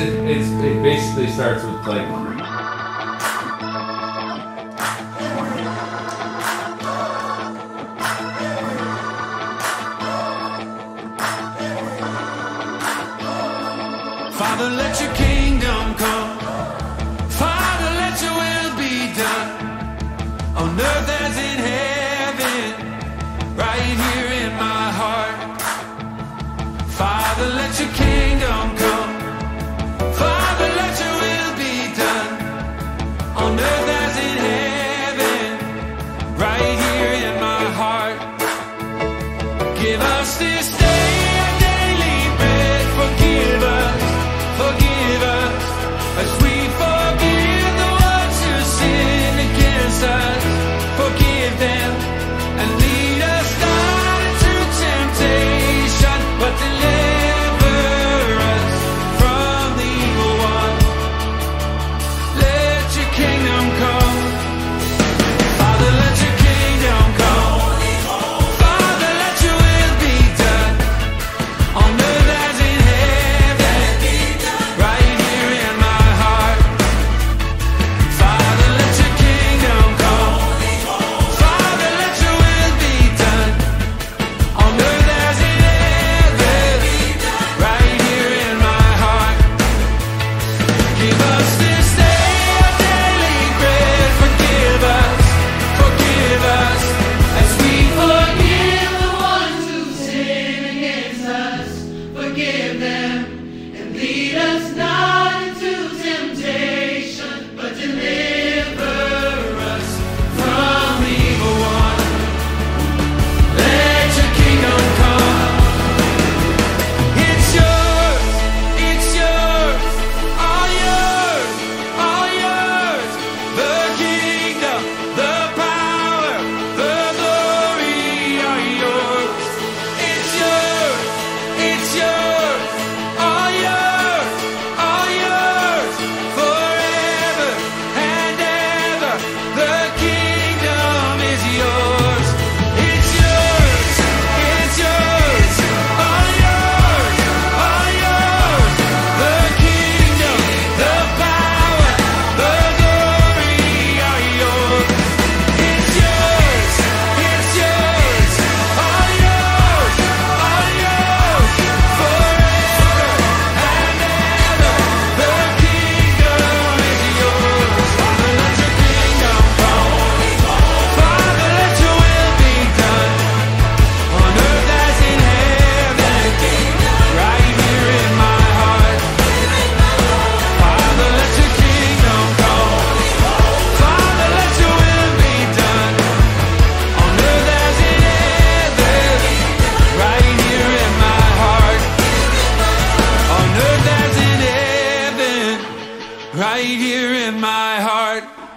it basically starts with like. Father, let your kingdom come. Father, let your will be done on earth as in heaven, right here in my heart. Father, let your kingdom come. Father, let your will be done on earth as in heaven, right here in my heart. Give us this day our daily bread. Forgive us as we forgive the ones who sin against us. Forgive them and lead us not into temptation, but deliver us from the evil one. Let your kingdom come. Father, let your kingdom come. Father, let your will be done on earth as in heaven, right here in my heart. Father, let your kingdom come. Father, let your will be done on earth as in heaven, right here in my heart. Give us this day our daily bread. Forgive us as we forgive the ones who sin against us. Forgive them and lead us not into temptation, but deliver us from the evil one. Let your kingdom come. It's yours, all yours, all yours. The kingdom, the power, the glory are yours. It's yours, all yours, forever and ever. The kingdom is yours. It's yours, all yours, all yours. The kingdom, the power, the glory are yours. It's yours, all yours, forever and ever. The kingdom is yours. Father, let your kingdom come. Father, let your will be done on earth as in heaven, right here in my heart. Father, let your kingdom come. Father, let your will be done on earth as in heaven, right here in my heart. On earth as in heaven, right here in my heart.